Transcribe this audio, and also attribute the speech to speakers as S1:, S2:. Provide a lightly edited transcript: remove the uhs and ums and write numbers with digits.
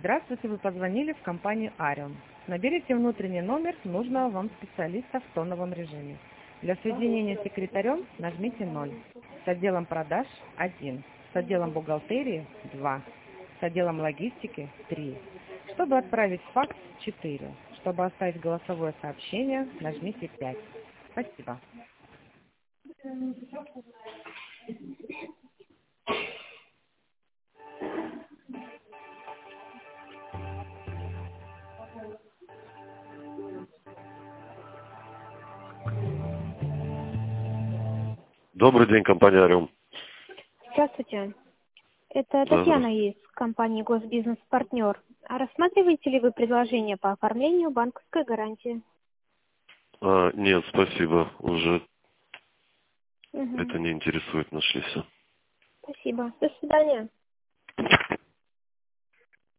S1: Здравствуйте, вы позвонили в компанию Ариум. Наберите внутренний номер нужного вам специалиста в тоновом режиме. Для соединения с секретарем нажмите 0. С отделом продаж 1. С отделом бухгалтерии 2. С отделом логистики 3. Чтобы отправить факс 4. Чтобы оставить голосовое сообщение, нажмите 5. Спасибо.
S2: Добрый день, компания Ариум.
S3: Здравствуйте. Это
S2: Да,
S3: Татьяна из компании «Госбизнес-партнер». А рассматриваете ли вы предложение по оформлению банковской гарантии?
S2: Нет, спасибо. Уже
S3: Угу.
S2: это не интересует, нашли все.
S3: Спасибо. До свидания.